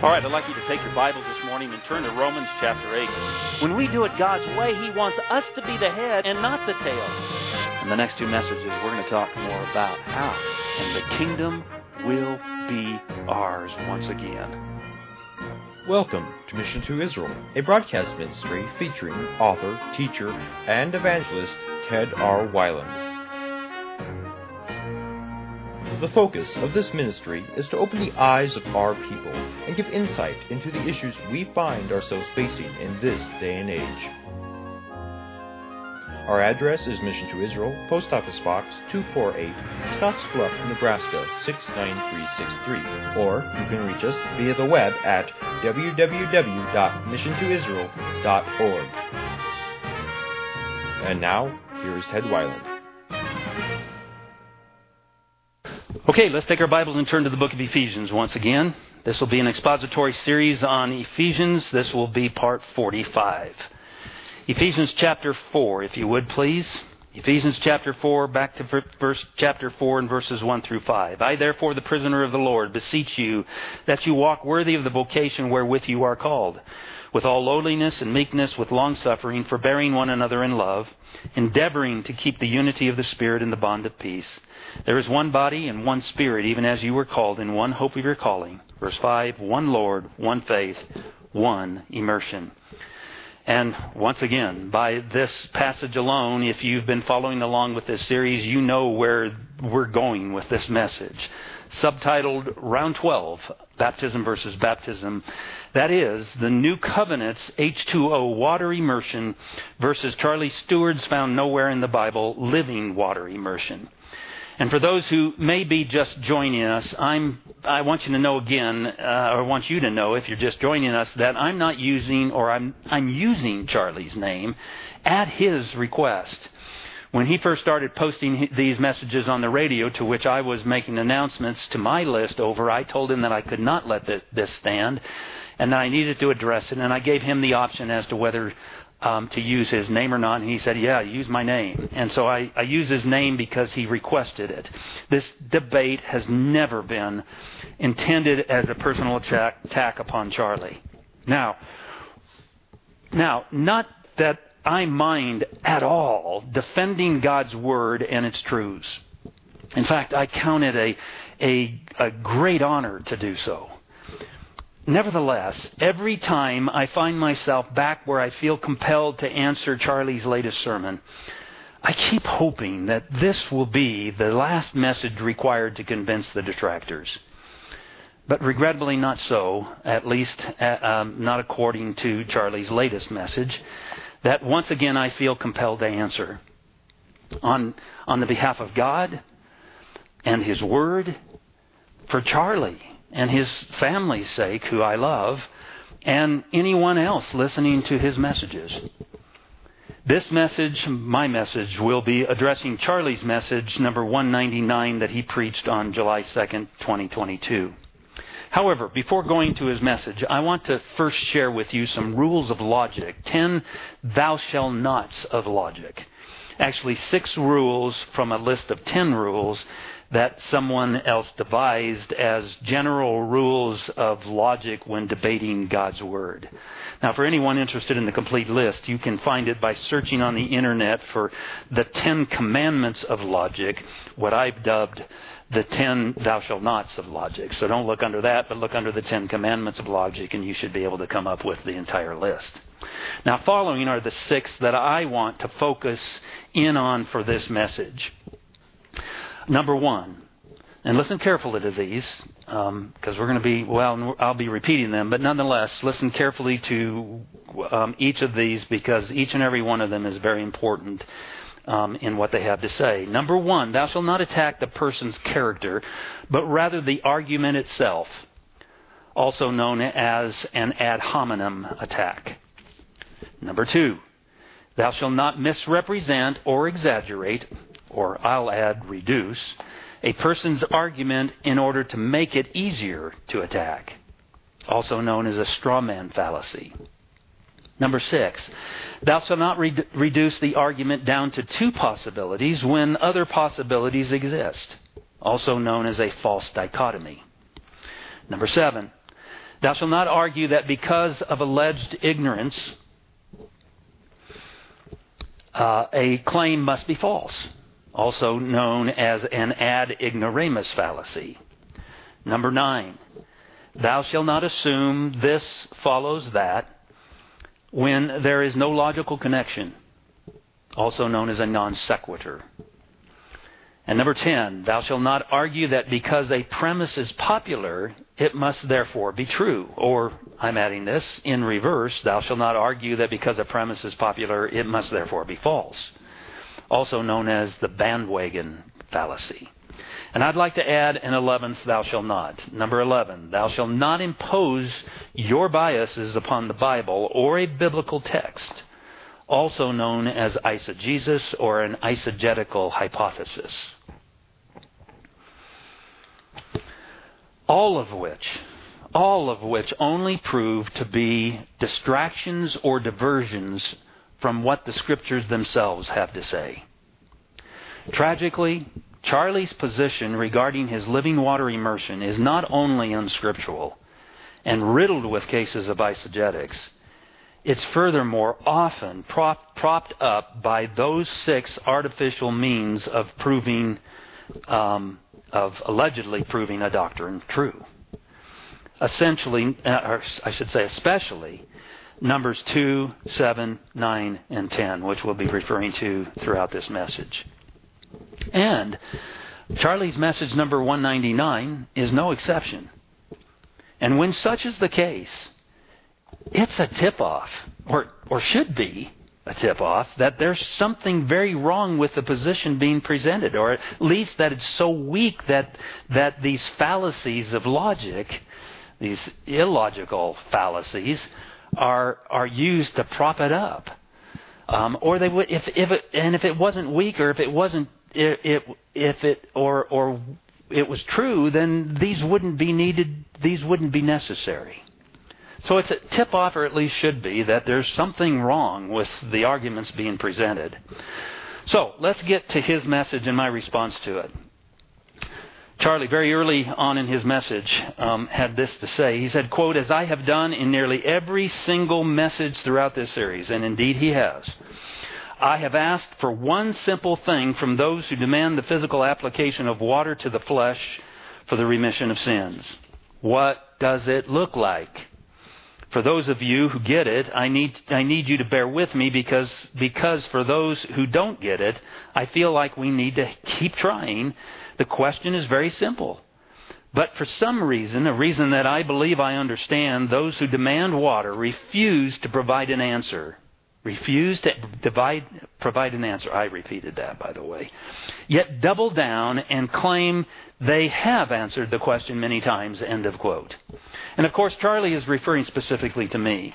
All right, I'd like you to take your Bibles this morning and turn to Romans chapter 8. When we do it God's way, He wants us to be the head and not the tail. In the next two messages, we're going to talk more about how, and the kingdom will be ours once again. Welcome to Mission to Israel, a broadcast ministry featuring author, teacher, and evangelist Ted R. Weiland. The focus of this ministry is to open the eyes of our people and give insight into the issues we find ourselves facing in this day and age. Our address is Mission to Israel, Post Office Box 248, Scottsbluff, Nebraska 69363, or you can reach us via the web at www.missiontoisrael.org. And now, here is Ted Weiland. Okay, let's take our Bibles and turn to the book of Ephesians once again. This will be an expository series on Ephesians. This will be part 45. Ephesians chapter 4, if you would please. Ephesians chapter 4, back to chapter 4 and verses 1 through 5. I, therefore, the prisoner of the Lord, beseech you that you walk worthy of the vocation wherewith you are called, with all lowliness and meekness, with longsuffering, forbearing one another in love, endeavoring to keep the unity of the Spirit in the bond of peace. There is one body and one Spirit, even as you were called in one hope of your calling. Verse 5, one Lord, one faith, one immersion. And once again, by this passage alone, if you've been following along with this series, you know where we're going with this message. Subtitled Round 12, Baptism versus Baptism. That is, the New Covenant's H2O water immersion versus Charlie Stewart's found nowhere in the Bible living water immersion. And for those who may be just joining us, I want you to know again, or want you to know if you're just joining us, that I'm not using, or I'm using Charlie's name at his request. When he first started posting these messages on the radio, to which I was making announcements to my list over, I told him that I could not let this stand, and that I needed to address it. And I gave him the option as to whether to use his name or not, and he said, yeah, use my name. And so I use his name because he requested it. This debate has never been intended as a personal attack upon Charlie. Now, not that I mind at all defending God's Word and its truths. In fact, I count it a great honor to do so. Nevertheless, every time I find myself back where I feel compelled to answer Charlie's latest sermon, I keep hoping that this will be the last message required to convince the detractors. But regrettably not so, at least not according to Charlie's latest message, that once again I feel compelled to answer. On the behalf of God and His Word, for Charlie and his family's sake, who I love, and anyone else listening to his messages. This message, my message, will be addressing Charlie's message, number 199, that he preached on July 2nd, 2022. However, before going to his message, I want to first share with you some rules of logic, 10 thou shalt nots of logic. Actually, 6 rules from a list of 10 rules that someone else devised as general rules of logic when debating God's Word. Now, for anyone interested in the complete list, you can find it by searching on the Internet for the 10 commandments of logic, what I've dubbed the 10 thou shalt nots of logic. So don't look under that, but look under the 10 commandments of logic, and you should be able to come up with the entire list. Now, following are the 6 that I want to focus in on for this message. Number 1, and listen carefully to these, because we're going to be, I'll be repeating them, but nonetheless, listen carefully to each of these, because each and every one of them is very important in what they have to say. Number 1, thou shalt not attack the person's character, but rather the argument itself, also known as an ad hominem attack. Number 2, thou shalt not misrepresent or exaggerate, or I'll add reduce, a person's argument in order to make it easier to attack, also known as a straw man fallacy. Number 6, thou shalt not reduce the argument down to 2 possibilities when other possibilities exist, also known as a false dichotomy. Number 7, Thou shalt not argue that because of alleged ignorance, a claim must be false, also known as an ad ignoramus fallacy. Number 9, thou shalt not assume this follows that when there is no logical connection, also known as a non sequitur. And number 10, thou shalt not argue that because a premise is popular, it must therefore be true. Or, I'm adding this, in reverse, thou shalt not argue that because a premise is popular, it must therefore be false. Also known as the bandwagon fallacy. And I'd like to add an 11th, thou shalt not. Number 11, thou shalt not impose your biases upon the Bible or a biblical text, also known as eisegesis or an eisegetical hypothesis. All of which only prove to be distractions or diversions from what the Scriptures themselves have to say. Tragically, Charlie's position regarding his living water immersion is not only unscriptural and riddled with cases of eisegetics, it's furthermore often propped up by those 6 artificial means of proving, of allegedly proving a doctrine true. Essentially, or I should say especially, Numbers 2, 7, 9, and 10, which we'll be referring to throughout this message. And Charlie's message number 199 is no exception. And when such is the case, it's a tip-off, or should be a tip-off, that there's something very wrong with the position being presented, or at least that it's so weak that these fallacies of logic, these illogical fallacies, are used to prop it up. Or they would, if it wasn't weak, or if it wasn't, if it was true, then these wouldn't be needed. These wouldn't be necessary. So it's a tip-off, or at least should be, that there's something wrong with the arguments being presented. So let's get to his message and my response to it. Charlie, very early on in his message, had this to say. He said, quote, "As I have done in nearly every single message throughout this series," and indeed he has, "I have asked for one simple thing from those who demand the physical application of water to the flesh for the remission of sins. What does it look like? For those of you who get it, I need you to bear with me because for those who don't get it, I feel like we need to keep trying. The question is very simple. But for some reason, a reason that I believe I understand, those who demand water refuse to provide an answer. Refuse to provide an answer." I repeated that, by the way. "Yet double down and claim they have answered the question many times," end of quote. And of course, Charlie is referring specifically to me.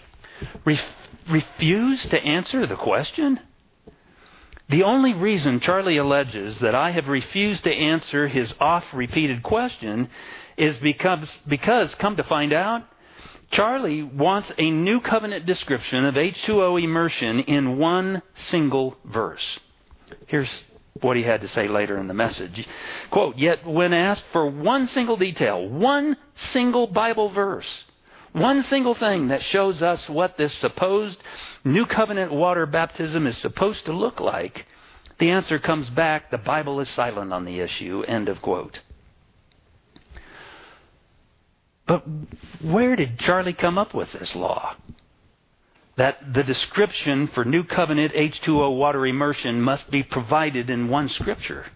Refuse to answer the question? The only reason Charlie alleges that I have refused to answer his oft-repeated question is because, come to find out, Charlie wants a new covenant description of H2O immersion in one single verse. Here's what he had to say later in the message. Quote, "Yet when asked for one single detail, one single Bible verse, one single thing that shows us what this supposed new covenant water baptism is supposed to look like, the answer comes back, the Bible is silent on the issue," end of quote. But where did Charlie come up with this law? That the description for New Covenant H2O water immersion must be provided in one Scripture.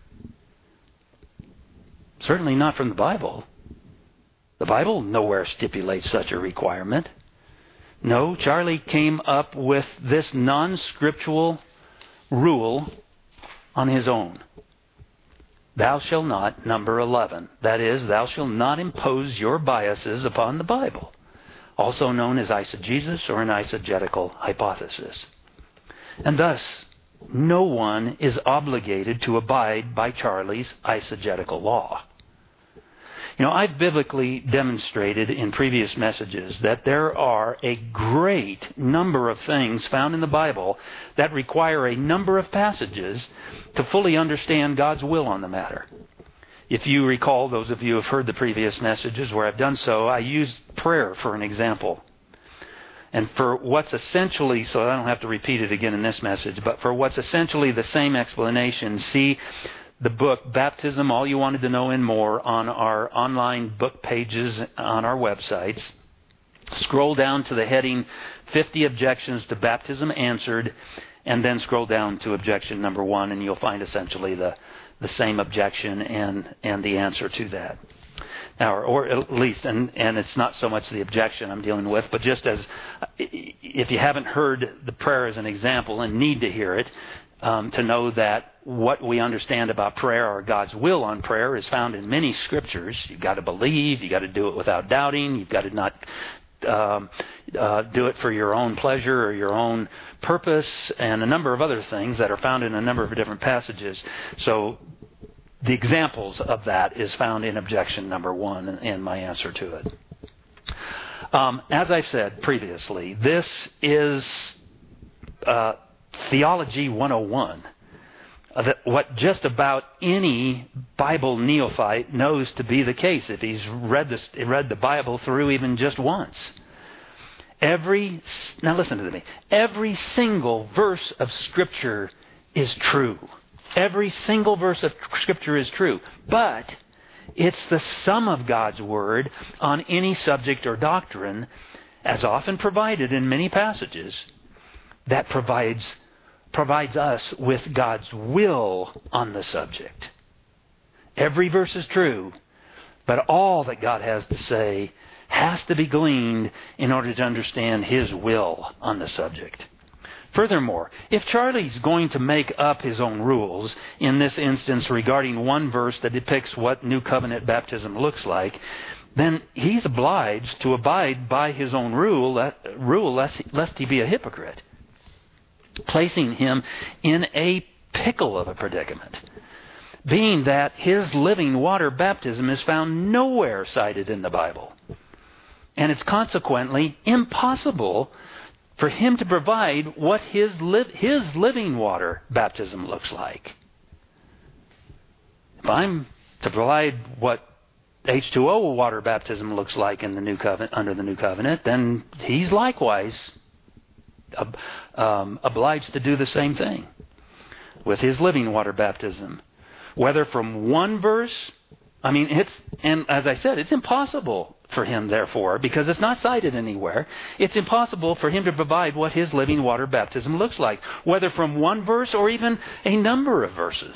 Certainly not from the Bible. The Bible nowhere stipulates such a requirement. No, Charlie came up with this non-scriptural rule on his own. Thou shalt not, number 11. That is, thou shalt not impose your biases upon the Bible, also known as eisegesis or an eisegetical hypothesis. And thus, no one is obligated to abide by Charlie's eisegetical law. You know, I've biblically demonstrated in previous messages that there are a great number of things found in the Bible that require a number of passages to fully understand God's will on the matter. If you recall, those of you who have heard the previous messages where I've done so, I used prayer for an example. And for what's essentially, so I don't have to repeat it again in this message, but for what's essentially the same explanation, see the book, Baptism, All You Wanted to Know and More, on our online book pages on our websites. Scroll down to the heading 50 Objections to Baptism Answered, and then scroll down to objection number 1, and you'll find essentially the same objection and the answer to that. Now, or at least, and it's not so much the objection I'm dealing with, but just as, if you haven't heard the prayer as an example and need to hear it, to know that what we understand about prayer or God's will on prayer is found in many scriptures. You've got to believe, you've got to do it without doubting, you've got to not do it for your own pleasure or your own purpose, and a number of other things that are found in a number of different passages. So the examples of that is found in objection number 1 and my answer to it. As I've said previously, this is Theology 101. What just about any Bible neophyte knows to be the case if he's read the Bible through even just once. Now listen to me. Every single verse of Scripture is true. Every single verse of Scripture is true. But it's the sum of God's Word on any subject or doctrine, as often provided in many passages, that provides us with God's will on the subject. Every verse is true, but all that God has to say has to be gleaned in order to understand His will on the subject. Furthermore, if Charlie's going to make up his own rules, in this instance regarding one verse that depicts what New Covenant baptism looks like, then he's obliged to abide by his own rule lest he be a hypocrite, placing him in a pickle of a predicament, being that his living water baptism is found nowhere cited in the Bible. And it's consequently impossible for him to provide what his living water baptism looks like. If I'm to provide what H2O water baptism looks like in the New Covenant, under the New Covenant, then he's likewise obliged to do the same thing with his living water baptism. Whether from one verse, and as I said, it's impossible for him, therefore, because it's not cited anywhere, it's impossible for him to provide what his living water baptism looks like, whether from one verse or even a number of verses.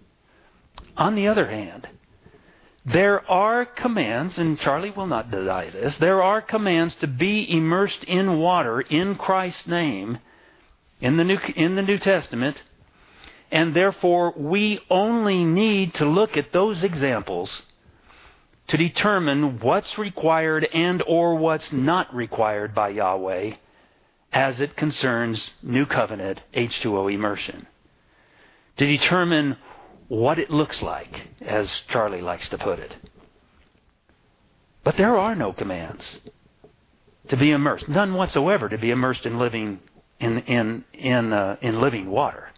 On the other hand, there are commands, and Charlie will not deny this, there are commands to be immersed in water in Christ's name in the New Testament, and therefore we only need to look at those examples to determine what's required and or what's not required by Yahweh as it concerns New Covenant H2O immersion. To determine what it looks like, as Charlie likes to put it. But there are no commands to be immersed, none whatsoever to be immersed in living living water.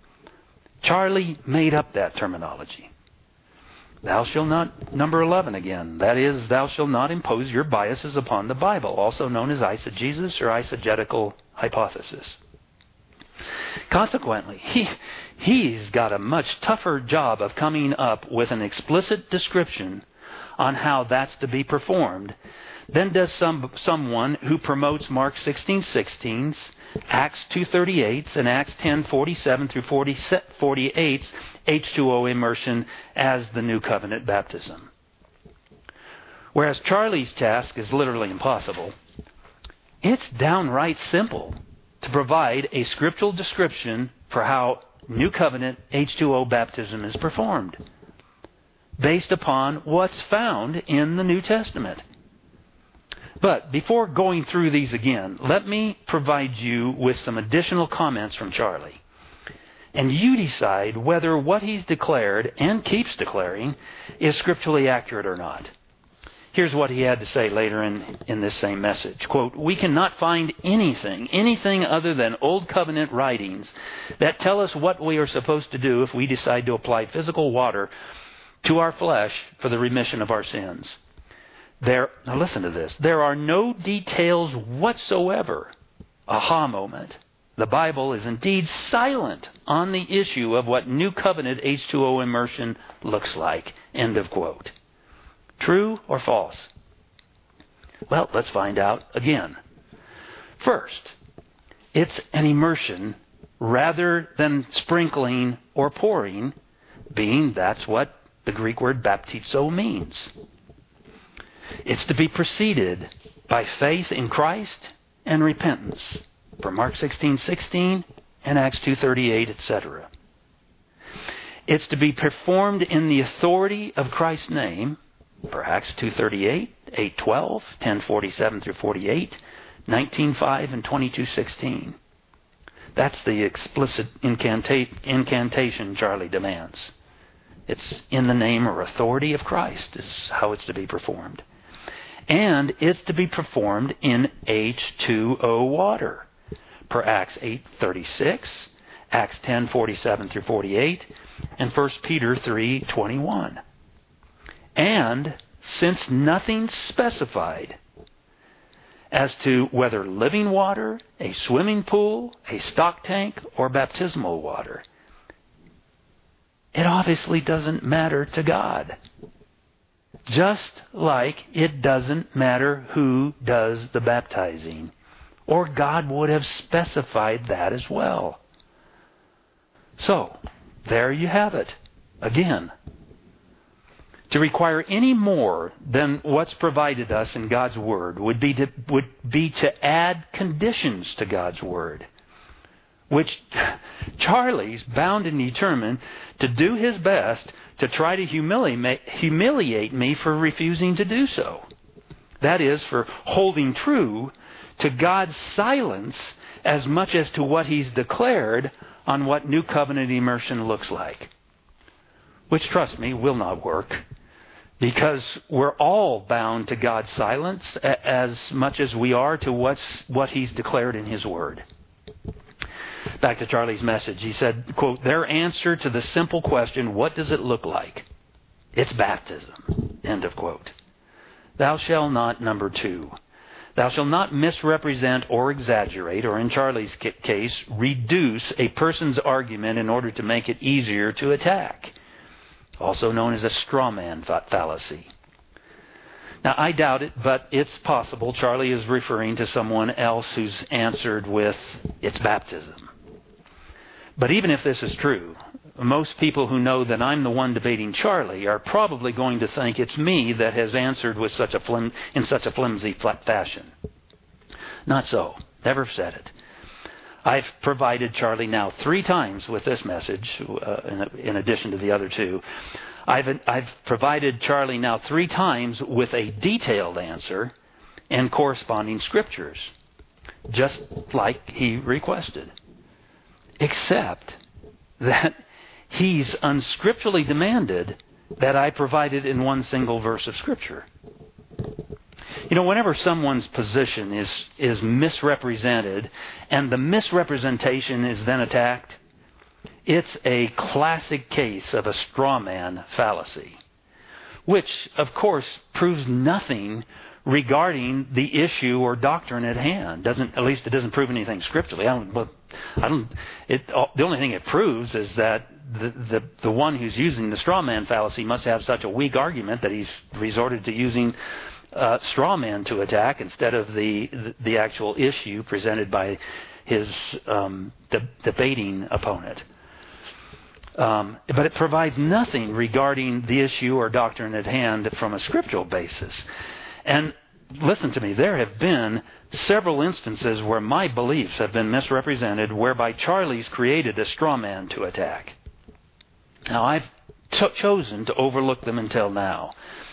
Charlie made up that terminology. Thou shalt not, number 11 again, that is, thou shalt not impose your biases upon the Bible, also known as eisegesis or eisegetical hypothesis. Consequently, he's got a much tougher job of coming up with an explicit description on how that's to be performed than does someone who promotes Mark 16:16, Acts 2:38, and Acts 10:47 through 48 H2O immersion as the New Covenant baptism. Whereas Charlie's task is literally impossible, it's downright simple to provide a scriptural description for how New Covenant H2O baptism is performed, based upon what's found in the New Testament. But before going through these again, let me provide you with some additional comments from Charlie. And you decide whether what he's declared and keeps declaring is scripturally accurate or not. Here's what he had to say later in this same message. Quote, "We cannot find anything other than Old Covenant writings that tell us what we are supposed to do if we decide to apply physical water to our flesh for the remission of our sins. Now listen to this. There are no details whatsoever. Aha moment. The Bible is indeed silent on the issue of what New Covenant H2O immersion looks like. End of quote. True or false? Well, let's find out again. First, it's an immersion rather than sprinkling or pouring, being that's what the Greek word baptizo means. It's to be preceded by faith in Christ and repentance, from Mark 16:16 and Acts 2:38, etc. It's to be performed in the authority of Christ's name, for Acts 2:38, 8:12, 10:47 through 48, 19:5, and 22:16. That's the explicit incantation Charlie demands. It's in the name or authority of Christ is how it's to be performed. And it's to be performed in H2O water, per Acts 8:36, Acts 10:47 through 48, and 1 Peter 3:21. And since nothing's specified as to whether living water, a swimming pool, a stock tank, or baptismal water, it obviously doesn't matter to God. Just like it doesn't matter who does the baptizing, or God would have specified that as well. So, there you have it. Again, to require any more than what's provided us in God's Word would be to add conditions to God's Word, which Charlie's bound and determined to do his best to try to humiliate me for refusing to do so. That is, for holding true to God's silence as much as to what He's declared on what New Covenant immersion looks like. Which, trust me, will not work, because we're all bound to God's silence as much as we are to what He's declared in His Word. Back to Charlie's message. He said, quote, their answer to the simple question, what does it look like? It's baptism. End of quote. Thou shalt not, number 2. Thou shalt not misrepresent or exaggerate, or in Charlie's case, reduce a person's argument in order to make it easier to attack. Also known as a straw man fallacy. Now, I doubt it, but it's possible Charlie is referring to someone else who's answered with, it's baptism. But even if this is true, most people who know that I'm the one debating Charlie are probably going to think it's me that has answered with in such a flimsy fashion. Not so. Never said it. I've provided Charlie now 3 times with this message, in addition to the other 2. I've provided Charlie now 3 times with a detailed answer and corresponding scriptures, just like he requested. Except that he's unscripturally demanded that I provide it in one single verse of Scripture. You know, whenever someone's position is misrepresented and the misrepresentation is then attacked, it's a classic case of a straw man fallacy, which, of course, proves nothing regarding the issue or doctrine at hand. At least it doesn't prove anything scripturally. The only thing it proves is that the one who's using the straw man fallacy must have such a weak argument that he's resorted to using straw man to attack instead of the actual issue presented by his debating opponent. But it provides nothing regarding the issue or doctrine at hand from a scriptural basis. And listen to me, there have been several instances where my beliefs have been misrepresented, whereby Charlie's created a straw man to attack. Now, I've chosen to overlook them until now.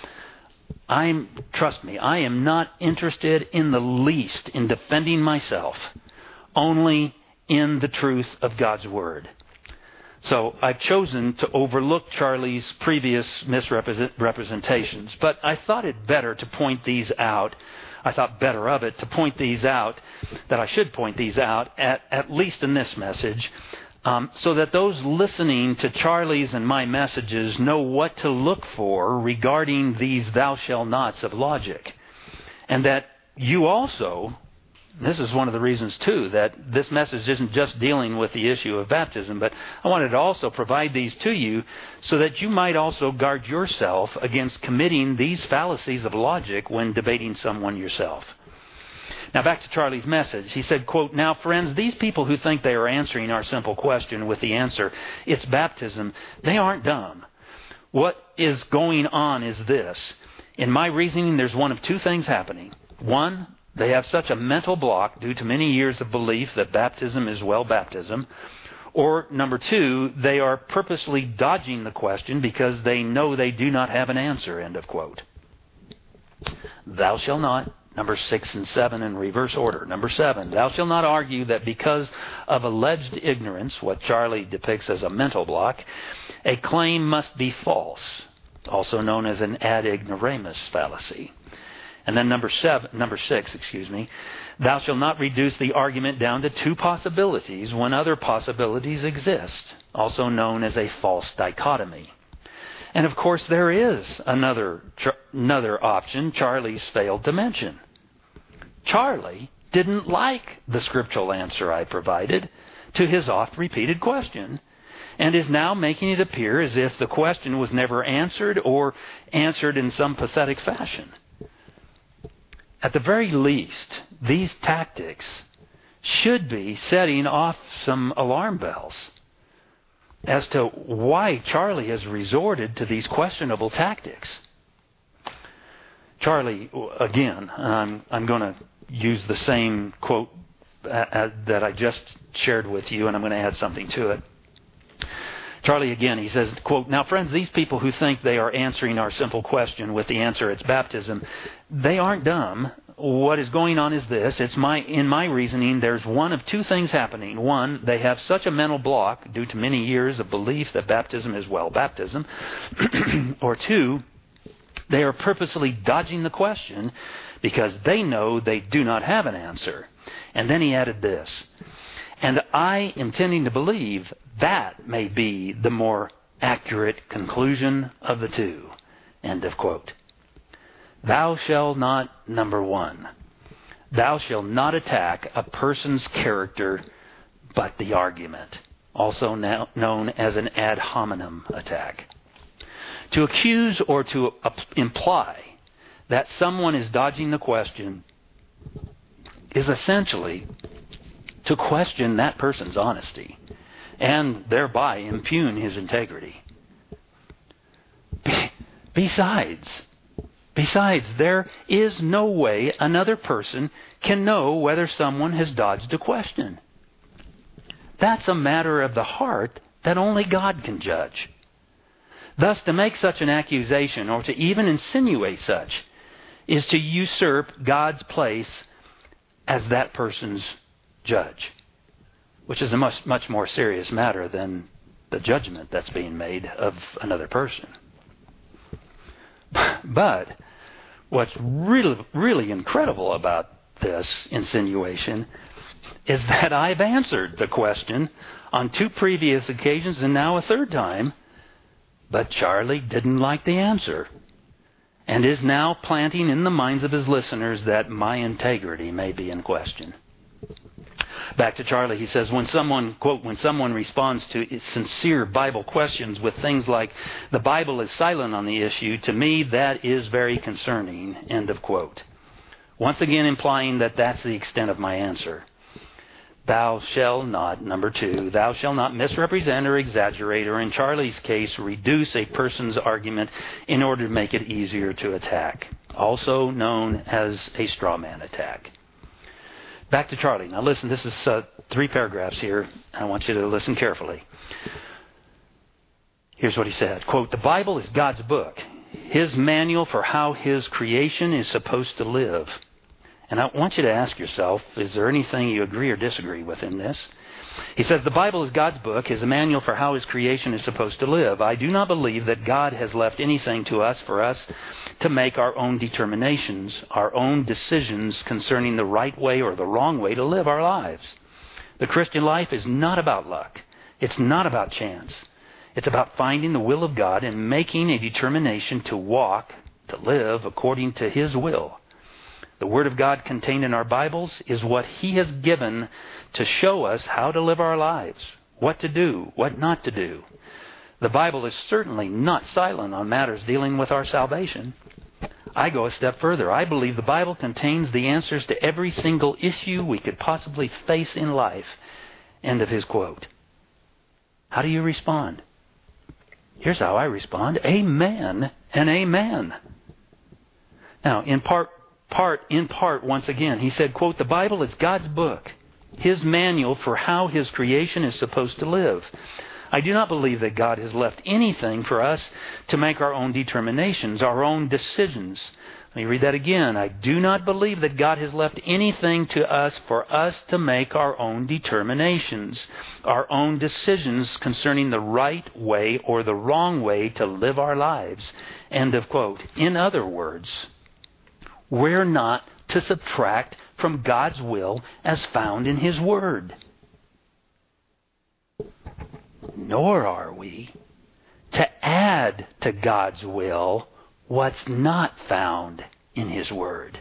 Trust me, I am not interested in the least in defending myself, only in the truth of God's Word. So I've chosen to overlook Charlie's previous misrepresentations, but I thought it better to point these out. I thought better of it to point these out, that I should point these out, at least in this message, so that those listening to Charlie's and my messages know what to look for regarding these thou shalt nots of logic. And that you also, this is one of the reasons too, that this message isn't just dealing with the issue of baptism, but I wanted to also provide these to you so that you might also guard yourself against committing these fallacies of logic when debating someone yourself. Now back to Charlie's message. He said, quote, "Now friends, these people who think they are answering our simple question with the answer, it's baptism, they aren't dumb. What is going on is this. In my reasoning, there's one of two things happening. One, they have such a mental block due to many years of belief that baptism is well baptism. Or number two, they are purposely dodging the question because they know they do not have an answer," end of quote. Thou shalt not. Number 6 and 7 in reverse order. Number 7, thou shalt not argue that because of alleged ignorance, what Charlie depicts as a mental block, a claim must be false, also known as an ad ignoramus fallacy. And then number 6, thou shalt not reduce the argument down to two possibilities when other possibilities exist, also known as a false dichotomy. And of course there is another option Charlie's failed to mention. Charlie didn't like the scriptural answer I provided to his oft-repeated question, and is now making it appear as if the question was never answered or answered in some pathetic fashion. At the very least, these tactics should be setting off some alarm bells as to why Charlie has resorted to these questionable tactics. Charlie, again, I'm going to use the same quote that I just shared with you, and I'm going to add something to it. Charlie, again, he says, quote, "Now, friends, these people who think they are answering our simple question with the answer, it's baptism, they aren't dumb. What is going on is this. In my reasoning, there's one of two things happening. One, they have such a mental block due to many years of belief that baptism is well baptism. Or two, they are purposely dodging the question because they know they do not have an answer." And then he added this, "And I am tending to believe that may be the more accurate conclusion of the two." End of quote. Thou shalt not, number 1, thou shalt not attack a person's character but the argument, also now known as an ad hominem attack. To accuse or to imply that someone is dodging the question is essentially to question that person's honesty and thereby impugn his integrity. Besides, there is no way another person can know whether someone has dodged a question. That's a matter of the heart that only God can judge. Thus, to make such an accusation or to even insinuate such is to usurp God's place as that person's judge, which is a much more serious matter than the judgment that's being made of another person. But what's really incredible about this insinuation is that I've answered the question on 2 previous occasions and now a third time, but Charlie didn't like the answer and is now planting in the minds of his listeners that my integrity may be in question. Back to Charlie, he says, when someone responds to sincere Bible questions with things like, "The Bible is silent on the issue, to me that is very concerning," end of quote. Once again implying that that's the extent of my answer. Thou shalt not, number 2, thou shalt not misrepresent or exaggerate, or in Charlie's case, reduce a person's argument in order to make it easier to attack, also known as a straw man attack. Back to Charlie. Now listen, this is 3 paragraphs here. I want you to listen carefully. Here's what he said. Quote, "The Bible is God's book, His manual for how His creation is supposed to live." And I want you to ask yourself, is there anything you agree or disagree with in this? He says, "The Bible is God's book, His manual for how His creation is supposed to live. I do not believe that God has left anything to us for us to make our own determinations, our own decisions concerning the right way or the wrong way to live our lives. The Christian life is not about luck. It's not about chance. It's about finding the will of God and making a determination to walk, to live according to His will. The Word of God contained in our Bibles is what He has given to show us how to live our lives, what to do, what not to do. The Bible is certainly not silent on matters dealing with our salvation. I go a step further. I believe the Bible contains the answers to every single issue we could possibly face in life. End of his quote. How do you respond? Here's how I respond. Amen and amen. Now, in part, once again, he said, quote, the Bible is God's book, His manual for how His creation is supposed to live. I do not believe that God has left anything for us to make our own determinations, our own decisions. Let me read that again. I do not believe that God has left anything to us for us to make our own determinations, our own decisions concerning the right way or the wrong way to live our lives. End of quote. In other words, we're not to subtract from God's will as found in His Word. Nor are we to add to God's will what's not found in His Word.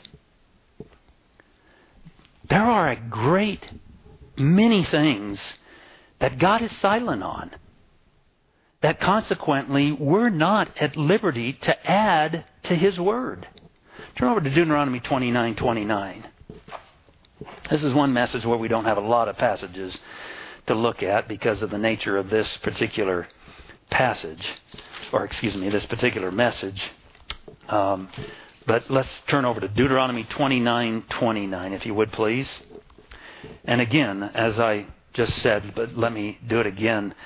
There are a great many things that God is silent on, that consequently we're not at liberty to add to His Word. Turn over to Deuteronomy 29:29. This is one message where we don't have a lot of passages to look at because of the nature of this particular passage, this particular message. But let's turn over to Deuteronomy 29:29, if you would, please. And again, as I just said, but let me do it again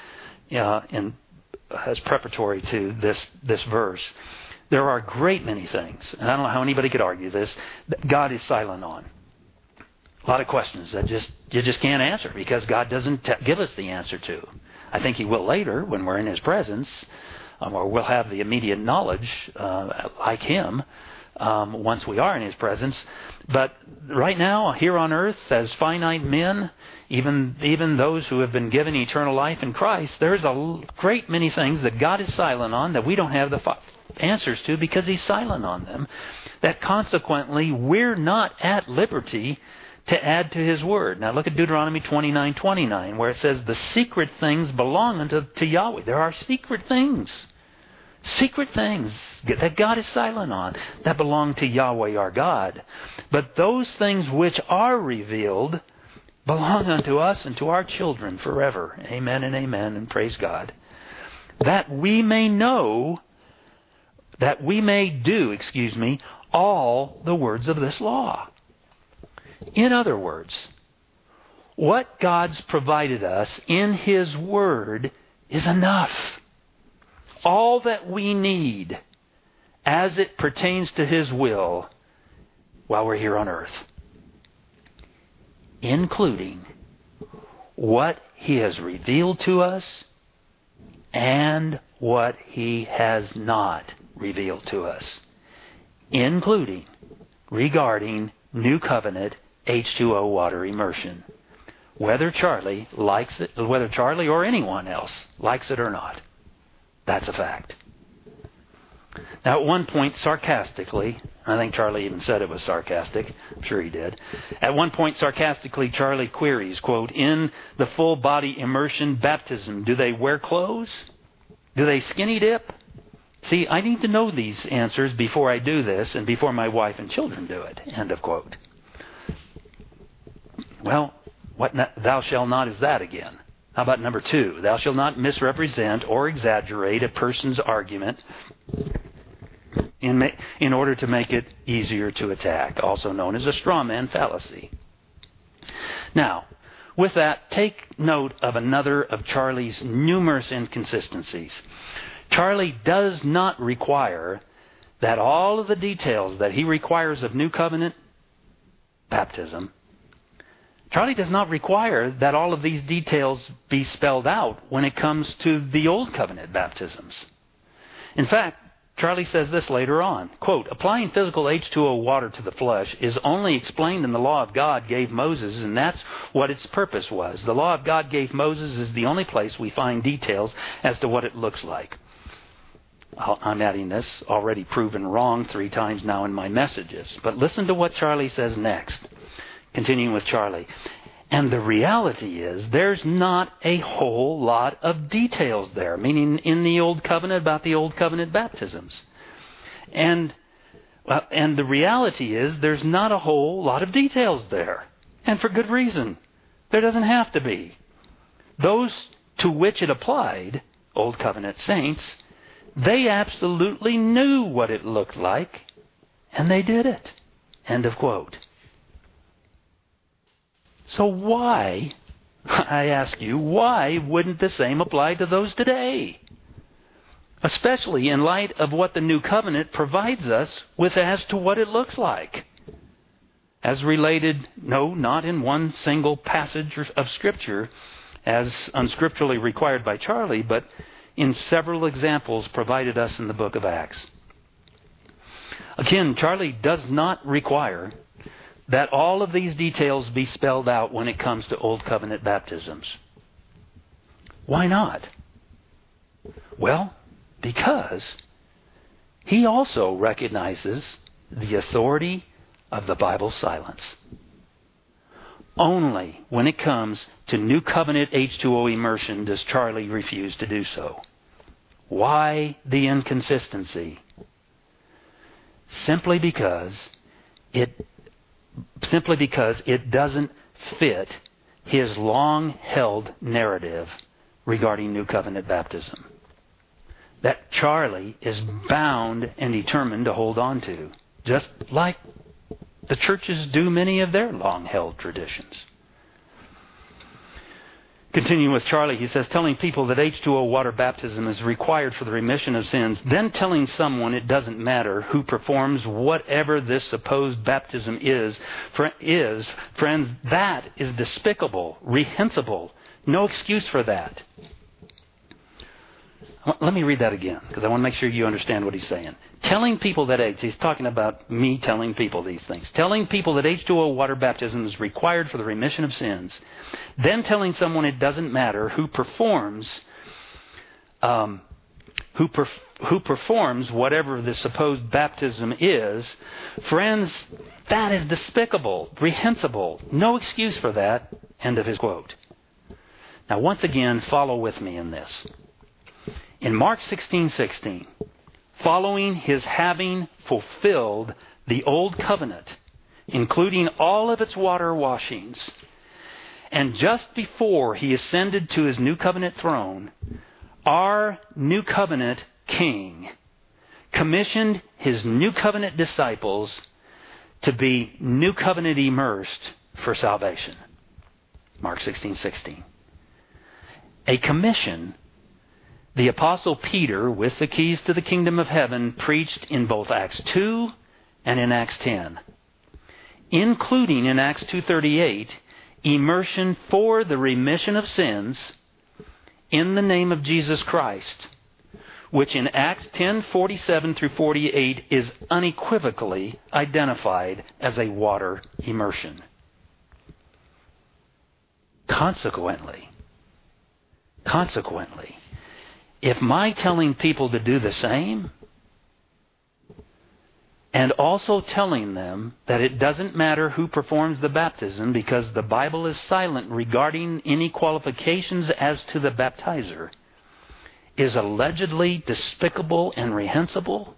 as preparatory to this verse. There are a great many things, and I don't know how anybody could argue this, that God is silent on. A lot of questions that you just can't answer because God doesn't give us the answer to. I think He will later when we're in His presence, or we'll have the immediate knowledge like Him once we are in His presence. But right now, here on earth, as finite men, even those who have been given eternal life in Christ, there's a great many things that God is silent on that we don't have the answers to because He's silent on them, that consequently we're not at liberty to add to His Word. Now look at Deuteronomy 29:29, where it says, the secret things belong unto Yahweh. There are secret things that God is silent on, that belong to Yahweh our God. But those things which are revealed belong unto us and to our children forever. Amen and amen, and praise God. That we may do, all the words of this law. In other words, what God's provided us in His Word is enough. All that we need as it pertains to His will while we're here on earth, including what He has revealed to us and what He has not revealed to us, including regarding New Covenant H2O water immersion. Whether Charlie likes it, whether Charlie or anyone else likes it or not. That's a fact. Now, at one point, sarcastically, I think Charlie even said it was sarcastic. I'm sure he did. At one point, sarcastically, Charlie queries, quote, in the full body immersion baptism, do they wear clothes? Do they skinny dip? See, I need to know these answers before I do this and before my wife and children do it. End of quote. Well, what thou shalt not is that again. How about number 2? Thou shalt not misrepresent or exaggerate a person's argument in order to make it easier to attack, also known as a straw man fallacy. Now, with that, take note of another of Charlie's numerous inconsistencies. Charlie does not require that all of the details that he requires of New Covenant baptism, Charlie does not require that all of these details be spelled out when it comes to the Old Covenant baptisms. In fact, Charlie says this later on, quote, applying physical H2O water to the flesh is only explained in the law of God gave Moses, and that's what its purpose was. The law of God gave Moses is the only place we find details as to what it looks like. I'm adding this, already proven wrong 3 times now in my messages. But listen to what Charlie says next. Continuing with Charlie. And the reality is there's not a whole lot of details there, meaning in the Old Covenant about the Old Covenant baptisms. And the reality is there's not a whole lot of details there. And for good reason. There doesn't have to be. Those to which it applied, Old Covenant saints, they absolutely knew what it looked like, and they did it. End of quote. So why, I ask you, why wouldn't the same apply to those today? Especially in light of what the New Covenant provides us with as to what it looks like. As related, no, not in one single passage of Scripture, as unscripturally required by Charlie, but in several examples provided us in the book of Acts. Again, Charlie does not require that all of these details be spelled out when it comes to Old Covenant baptisms. Why not? Well, because he also recognizes the authority of the Bible's silence. Only when it comes to New Covenant H2O immersion does Charlie refuse to do so. Why the inconsistency? Simply because it doesn't fit his long-held narrative regarding New Covenant baptism that Charlie is bound and determined to hold on to, just like the churches do many of their long-held traditions. Continuing with Charlie, he says, telling people that H2O water baptism is required for the remission of sins, then telling someone it doesn't matter who performs whatever this supposed baptism is, friends, that is despicable, reprehensible. No excuse for that. Let me read that again, because I want to make sure you understand what he's saying. Telling people that he's talking about me telling people these things. Telling people that H2O water baptism is required for the remission of sins. Then telling someone it doesn't matter who performs whatever the supposed baptism is. Friends, that is despicable, reprehensible. No excuse for that. End of his quote. Now once again, follow with me in this. In Mark 16:16, following his having fulfilled the Old Covenant, including all of its water washings, and just before he ascended to his New Covenant throne, our New Covenant King commissioned his New Covenant disciples to be New Covenant immersed for salvation. Mark 16:16. A commission the Apostle Peter, with the keys to the kingdom of heaven, preached in both Acts 2 and in Acts 10, including in Acts 2:38, immersion for the remission of sins in the name of Jesus Christ, which in Acts 10:47 through 48 is unequivocally identified as a water immersion. Consequently, if my telling people to do the same, and also telling them that it doesn't matter who performs the baptism because the Bible is silent regarding any qualifications as to the baptizer, is allegedly despicable and reprehensible,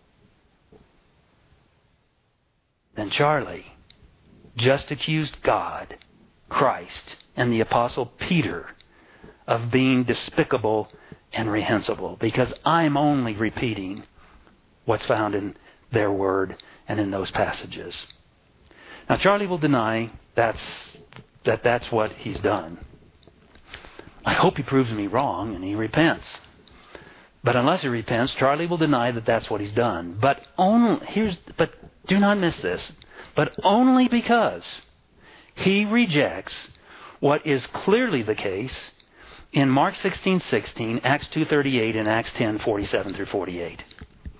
then Charlie just accused God, Christ, and the Apostle Peter of being despicable and reprehensible, because I'm only repeating what's found in their word and in those passages. Now, Charlie will deny that's what he's done. I hope he proves me wrong and he repents. But unless he repents, Charlie will deny that that's what he's done. But do not miss this. But only because he rejects what is clearly the case in Mark 16:16, Acts 2:38, and Acts 10:47 through 48.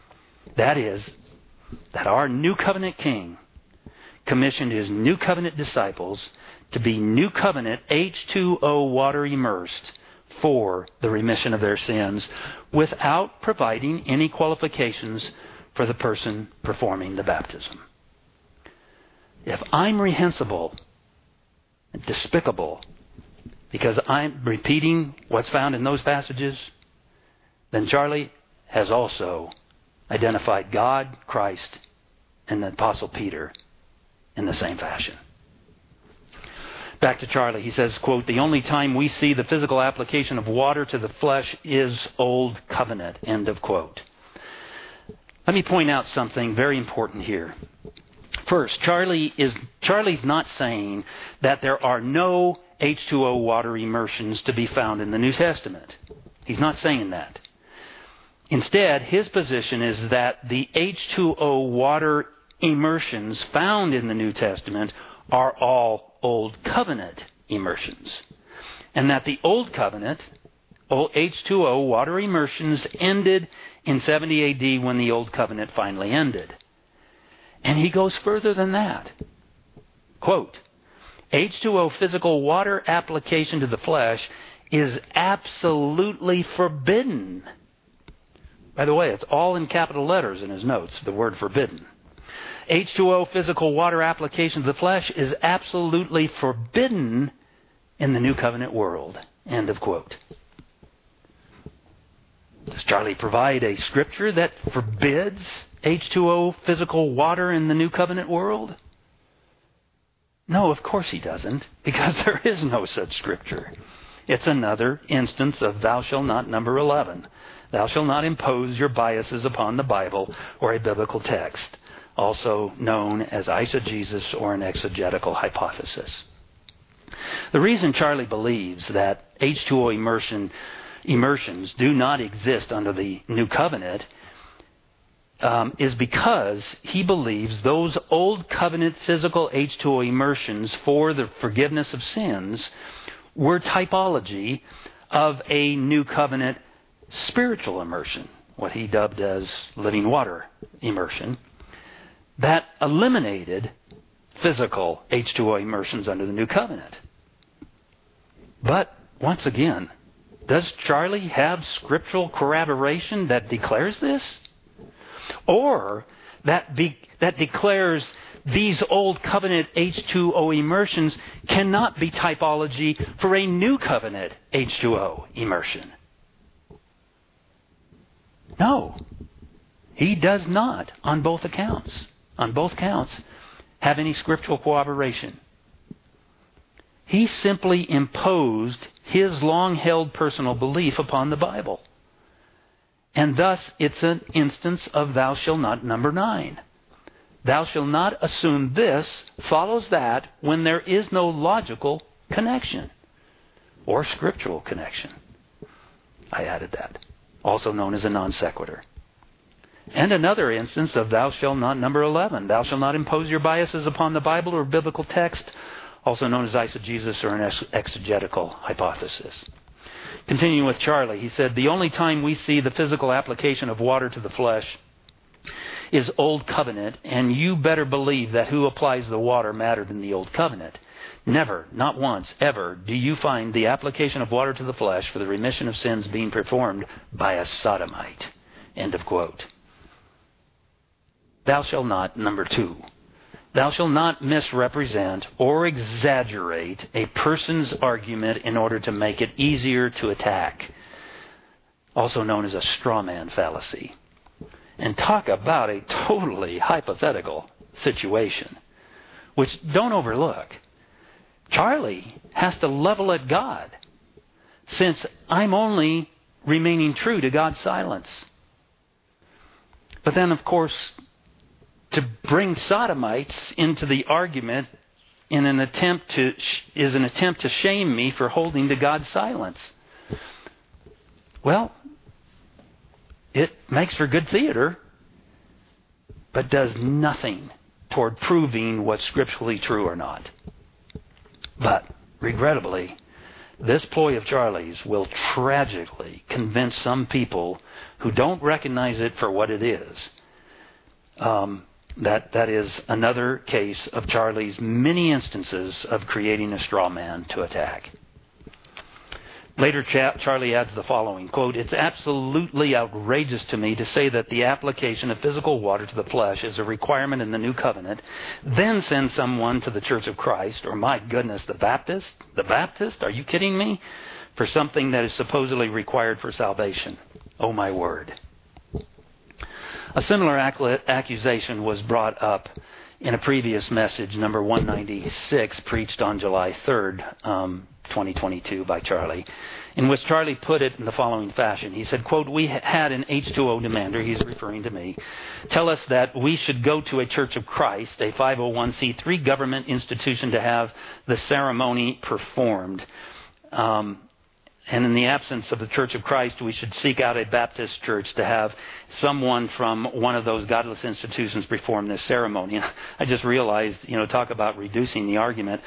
That is, that our New Covenant King commissioned His New Covenant disciples to be New Covenant H2O water immersed for the remission of their sins without providing any qualifications for the person performing the baptism. If I'm reprehensible and despicable because I'm repeating what's found in those passages, then Charlie has also identified God, Christ, and the Apostle Peter in the same fashion. Back to Charlie, he says, quote, "The only time we see the physical application of water to the flesh is Old Covenant," end of quote. Let me point out something very important here. First, Charlie's not saying that there are no H2O water immersions to be found in the New Testament. He's not saying that. Instead, his position is that the H2O water immersions found in the New Testament are all Old Covenant immersions. And that the Old Covenant, H2O water immersions, ended in 70 AD when the Old Covenant finally ended. And he goes further than that. Quote, "H2O physical water application to the flesh is absolutely forbidden." By the way, it's all in capital letters in his notes, the word forbidden. H2O physical water application to the flesh is absolutely forbidden in the New Covenant world. End of quote. Does Charlie provide a scripture that forbids H2O physical water in the New Covenant world? No, of course he doesn't, because there is no such scripture. It's another instance of thou shalt not, number 11. Thou shalt not impose your biases upon the Bible or a biblical text, also known as eisegesis or an exegetical hypothesis. The reason Charlie believes that H2O immersions do not exist under the New Covenant is because he believes those Old Covenant physical H2O immersions for the forgiveness of sins were typology of a New Covenant spiritual immersion, what he dubbed as living water immersion, that eliminated physical H2O immersions under the New Covenant. But, once again, does Charlie have scriptural corroboration that declares this? Or that declares these Old Covenant H2O immersions cannot be typology for a New Covenant H2O immersion? No, he does not on both accounts. On both counts, have any scriptural corroboration. He simply imposed his long-held personal belief upon the Bible. And thus, it's an instance of thou shalt not, number 9. Thou shalt not assume this follows that when there is no logical connection or scriptural connection. I added that. Also known as a non sequitur. And another instance of thou shalt not, number 11. Thou shalt not impose your biases upon the Bible or biblical text, also known as eisegesis or an exegetical hypothesis. Continuing with Charlie, he said, "The only time we see the physical application of water to the flesh is Old Covenant, and you better believe that who applies the water mattered in the Old Covenant. Never, not once, ever, do you find the application of water to the flesh for the remission of sins being performed by a sodomite." End of quote. Thou shalt not, number 2. Thou shalt not misrepresent or exaggerate a person's argument in order to make it easier to attack, also known as a straw man fallacy. And talk about a totally hypothetical situation, which don't overlook. Charlie has to level at God, since I'm only remaining true to God's silence. But then, of course, to bring sodomites into the argument is an attempt to shame me for holding to God's silence. Well, it makes for good theater, but does nothing toward proving what's scripturally true or not. But, regrettably, this ploy of Charlie's will tragically convince some people who don't recognize it for what it is, That is another case of Charlie's many instances of creating a straw man to attack. Later, Charlie adds the following, quote, "It's absolutely outrageous to me to say that the application of physical water to the flesh is a requirement in the new covenant, then send someone to the Church of Christ, or my goodness, the Baptist? The Baptist? Are you kidding me? For something that is supposedly required for salvation. Oh my word." A similar accusation was brought up in a previous message, number 196, preached on July 3rd, 2022 by Charlie, in which Charlie put it in the following fashion. He said, quote, "We had an H2O demander," he's referring to me, "tell us that we should go to a Church of Christ, a 501c3 government institution, to have the ceremony performed. And in the absence of the Church of Christ, we should seek out a Baptist church to have someone from one of those godless institutions perform this ceremony." And I just realized, talk about reducing the argument.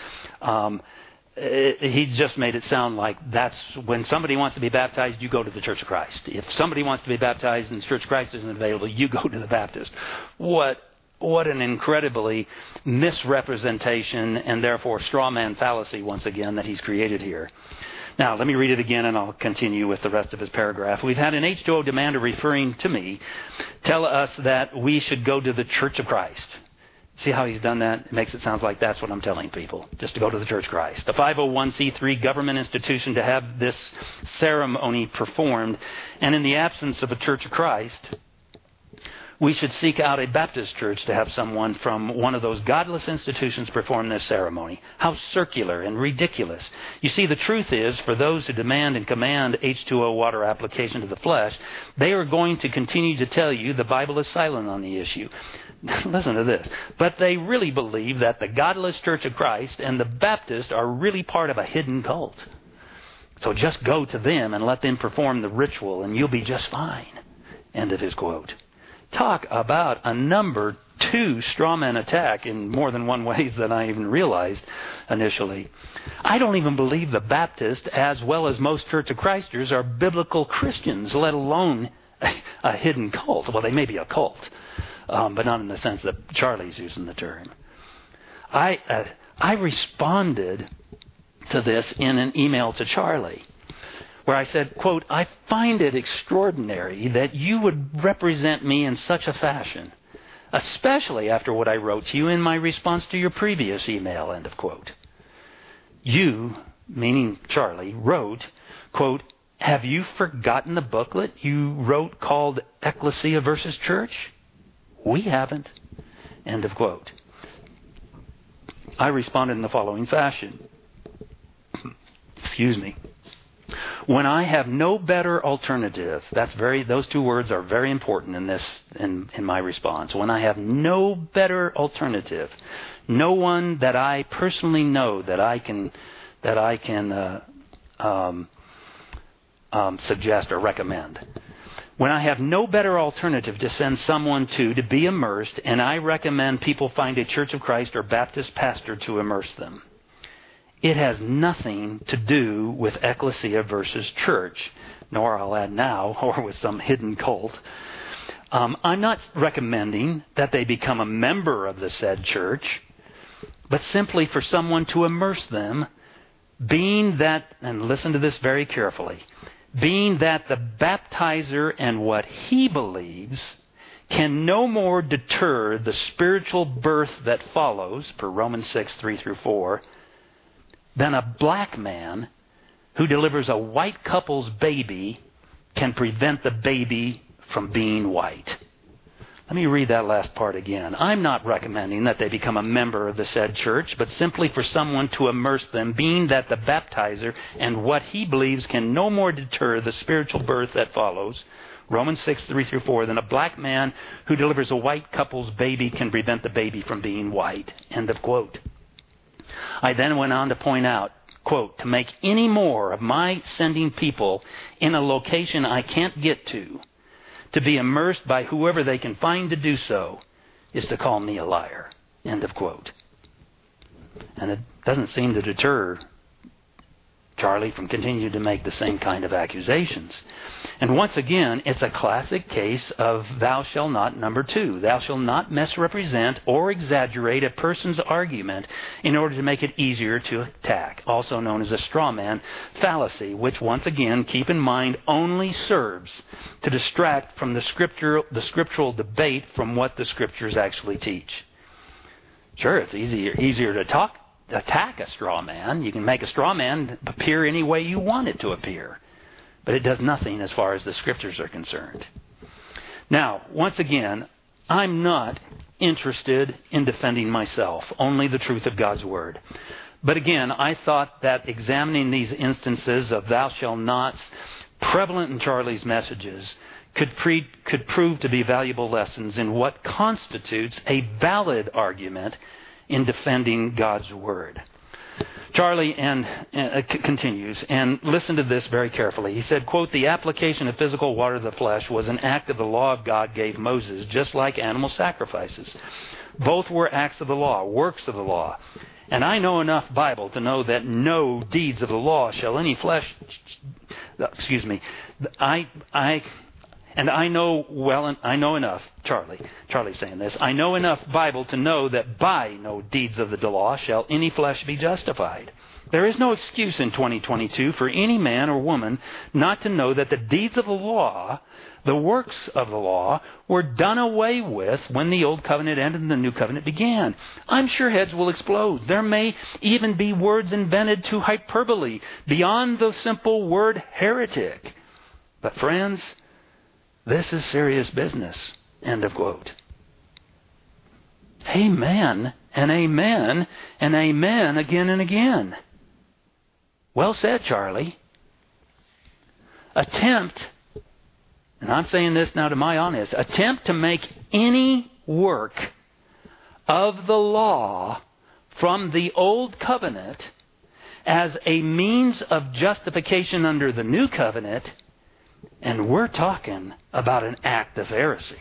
He just made it sound like that's when somebody wants to be baptized, you go to the Church of Christ. If somebody wants to be baptized and the Church of Christ isn't available, you go to the Baptist. What an incredibly misrepresentation and therefore straw man fallacy, once again, that he's created here. Now, let me read it again and I'll continue with the rest of his paragraph. "We've had an H2O demander referring to me tell us that we should go to the Church of Christ." See how he's done that? It makes it sound like that's what I'm telling people, just to go to the Church of Christ. "A 501c3 government institution to have this ceremony performed, and in the absence of a Church of Christ, we should seek out a Baptist church to have someone from one of those godless institutions perform this ceremony. How circular and ridiculous. You see, the truth is, for those who demand and command H2O water application to the flesh, they are going to continue to tell you the Bible is silent on the issue." Listen to this. "But they really believe that the godless Church of Christ and the Baptist are really part of a hidden cult. So just go to them and let them perform the ritual and you'll be just fine." End of his quote. Talk about a number 2 straw man attack in more than one way than I even realized initially. I don't even believe the Baptist, as well as most Church of Christers, are biblical Christians, let alone a hidden cult. Well, they may be a cult, but not in the sense that Charlie's using the term. I responded to this in an email to Charlie, where I said, quote, "I find it extraordinary that you would represent me in such a fashion, especially after what I wrote to you in my response to your previous email," end of quote. You, meaning Charlie, wrote, quote, "Have you forgotten the booklet you wrote called Ecclesia versus Church? We haven't," end of quote. I responded in the following fashion. Excuse me. "When I have no better alternative," those 2 words are very important in this, in my response. "When I have no better alternative, no one that I personally know that I can suggest or recommend. When I have no better alternative to send someone to be immersed, and I recommend people find a Church of Christ or Baptist pastor to immerse them. It has nothing to do with Ecclesia versus Church, nor I'll add now, or with some hidden cult. I'm not recommending that they become a member of the said church, but simply for someone to immerse them, being that," and listen to this very carefully, "being that the baptizer and what he believes can no more deter the spiritual birth that follows," per Romans 6, 3 through 4, "than a black man who delivers a white couple's baby can prevent the baby from being white." Let me read that last part again. "I'm not recommending that they become a member of the said church, but simply for someone to immerse them, being that the baptizer and what he believes can no more deter the spiritual birth that follows, Romans 6, 3 through 4, than a black man who delivers a white couple's baby can prevent the baby from being white." End of quote. I then went on to point out, quote, "To make any more of my sending people in a location I can't get to be immersed by whoever they can find to do so, is to call me a liar." End of quote. And it doesn't seem to deter Charlie from continuing to make the same kind of accusations. And once again, it's a classic case of thou shalt not, number 2. Thou shalt not misrepresent or exaggerate a person's argument in order to make it easier to attack, also known as a straw man fallacy, which once again, keep in mind, only serves to distract from the scriptural debate from what the Scriptures actually teach. Sure, it's easier to attack a straw man. You can make a straw man appear any way you want it to appear. But it does nothing as far as the Scriptures are concerned. Now, once again, I'm not interested in defending myself, only the truth of God's Word. But again, I thought that examining these instances of thou shalt nots prevalent in Charlie's messages could prove to be valuable lessons in what constitutes a valid argument in defending God's Word. Charlie continues, and listen to this very carefully. He said, quote, the application of physical water to the flesh was an act of the law of God gave Moses, just like animal sacrifices. Both were acts of the law, works of the law. And I know enough Bible to know that no deeds of the law shall any flesh... I know enough, Charlie's saying this, I know enough Bible to know that by no deeds of the law shall any flesh be justified. There is no excuse in 2022 for any man or woman not to know that the deeds of the law, the works of the law, were done away with when the Old Covenant ended and the New Covenant began. I'm sure heads will explode. There may even be words invented to hyperbole beyond the simple word heretic. But friends, this is serious business. End of quote. Amen and amen and amen again and again. Well said, Charlie. Attempt, and I'm saying this now to my honest, attempt to make any work of the law from the Old Covenant as a means of justification under the New Covenant, and we're talking about an act of heresy.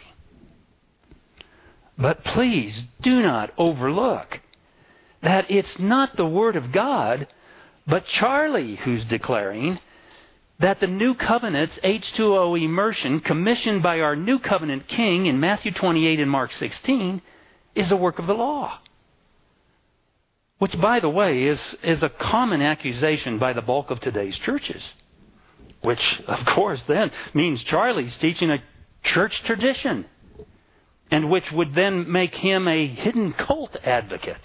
But please do not overlook that it's not the Word of God, but Charlie who's declaring that the New Covenant's H2O immersion commissioned by our New Covenant King in Matthew 28 and Mark 16 is a work of the law. Which, by the way, is a common accusation by the bulk of today's churches. Which, of course, then means Charlie's teaching a church tradition, and which would then make him a hidden cult advocate.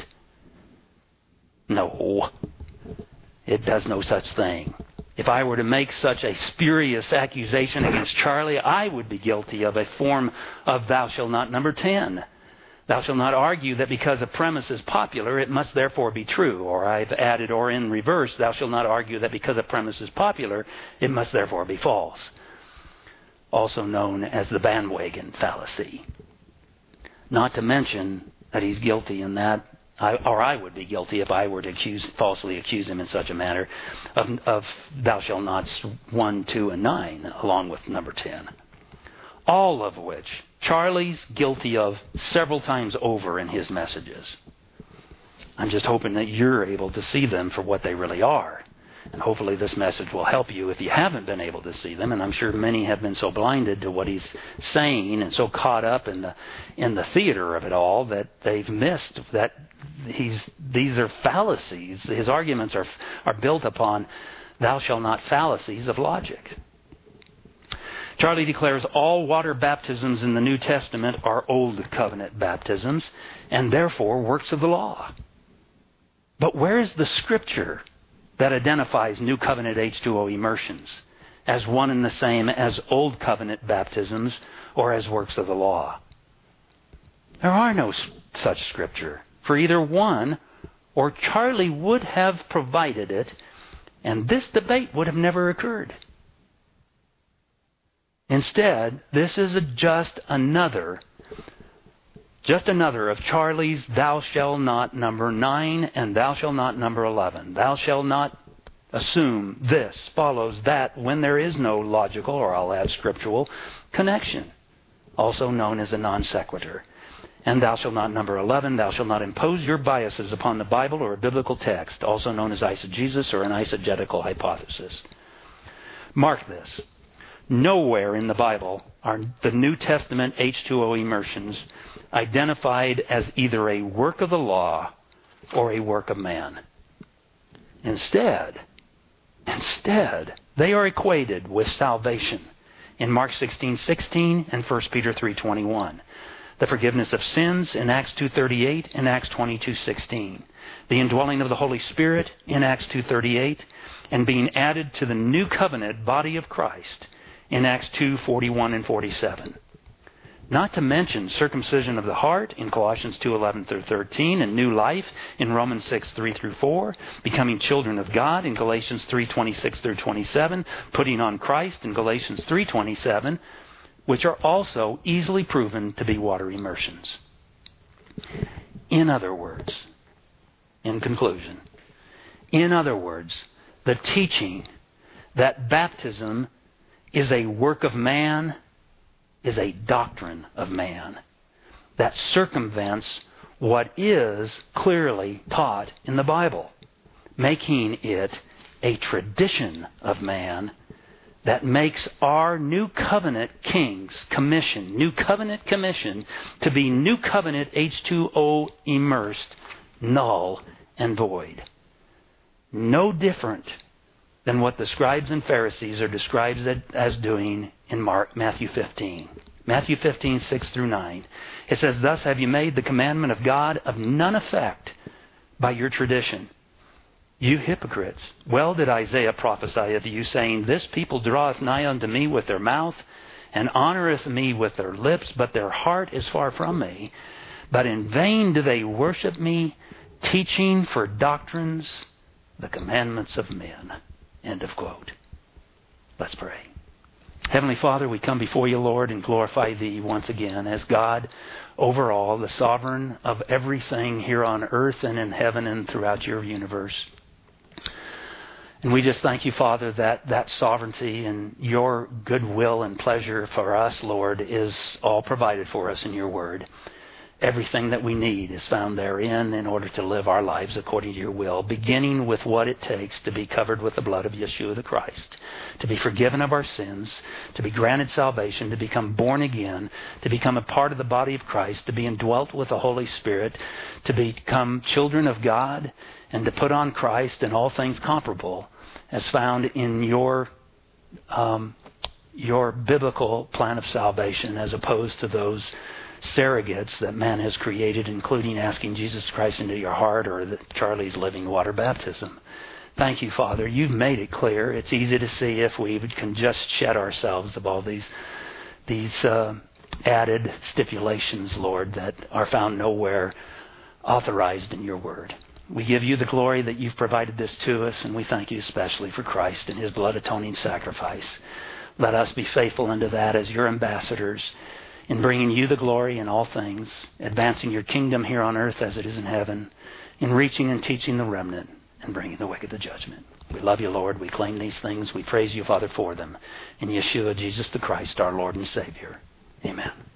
No, it does no such thing. If I were to make such a spurious accusation against Charlie, I would be guilty of a form of thou shalt not number 10. Thou shalt not argue that because a premise is popular, it must therefore be true. Or I've added, or in reverse, thou shalt not argue that because a premise is popular, it must therefore be false. Also known as the bandwagon fallacy. Not to mention that he's guilty in that, or I would be guilty if I were to falsely accuse him in such a manner of thou shalt nots 1, 2, and 9, along with number 10. All of which Charlie's guilty of several times over in his messages. I'm just hoping that you're able to see them for what they really are. And hopefully this message will help you if you haven't been able to see them. And I'm sure many have been so blinded to what he's saying and so caught up in the theater of it all that they've missed that these are fallacies. His arguments are built upon thou shalt not fallacies of logic. Charlie declares all water baptisms in the New Testament are Old Covenant baptisms and therefore works of the law. But where is the Scripture that identifies New Covenant H2O immersions as one and the same as Old Covenant baptisms or as works of the law? There are no such Scripture for either one, or Charlie would have provided it, and this debate would have never occurred. Instead, this is just another of Charlie's thou shalt not number 9 and thou shalt not number 11. Thou shalt not assume this follows that when there is no logical, or I'll add scriptural, connection, also known as a non sequitur. And thou shalt not, number 11, thou shalt not impose your biases upon the Bible or a biblical text, also known as eisegesis or an eisegetical hypothesis. Mark this. Nowhere in the Bible are the New Testament H2O immersions identified as either a work of the law or a work of man. Instead, they are equated with salvation in Mark 16:16 and 1 Peter 3:21. The forgiveness of sins in Acts 2:38 and Acts 22:16. The indwelling of the Holy Spirit in Acts 2:38 and being added to the new covenant body of Christ in Acts 2:41 and 47. Not to mention circumcision of the heart in Colossians 2:11 through 13 and new life in Romans 6:3 through 4, becoming children of God in Galatians 3:26 through 27, putting on Christ in Galatians 3:27, which are also easily proven to be water immersions. In other words, in conclusion, the teaching that baptism is a work of man is a doctrine of man that circumvents what is clearly taught in the Bible, making it a tradition of man that makes our New Covenant King's commission, New Covenant commission to be New Covenant H2O immersed, null and void. No different than what the scribes and Pharisees are described as doing in Matthew 15. Matthew 15:6 through 9. It says, "Thus have you made the commandment of God of none effect by your tradition. You hypocrites, well did Isaiah prophesy of you, saying, This people draweth nigh unto me with their mouth, and honoureth me with their lips, but their heart is far from me. But in vain do they worship me, teaching for doctrines the commandments of men." End of quote. Let's pray. Heavenly Father, we come before you, Lord, and glorify Thee once again as God over all, the sovereign of everything here on earth and in heaven and throughout your universe. And we just thank you, Father, that sovereignty and your goodwill and pleasure for us, Lord, is all provided for us in your word. Everything that we need is found therein in order to live our lives according to your will, beginning with what it takes to be covered with the blood of Yeshua the Christ, to be forgiven of our sins, to be granted salvation, to become born again, to become a part of the body of Christ, to be indwelt with the Holy Spirit, to become children of God, and to put on Christ and all things comparable as found in your biblical plan of salvation, as opposed to those surrogates that man has created, including asking Jesus Christ into your heart or Charlie's living water baptism. Thank you, Father. You've made it clear. It's easy to see if we can just shed ourselves of all these added stipulations, Lord, that are found nowhere authorized in your word. We give you the glory that you've provided this to us, and we thank you especially for Christ and his blood atoning sacrifice. Let us be faithful unto that as your ambassadors, in bringing you the glory in all things, advancing your kingdom here on earth as it is in heaven, in reaching and teaching the remnant, and bringing the wicked to judgment. We love you, Lord. We claim these things. We praise you, Father, for them. In Yeshua, Jesus the Christ, our Lord and Savior. Amen.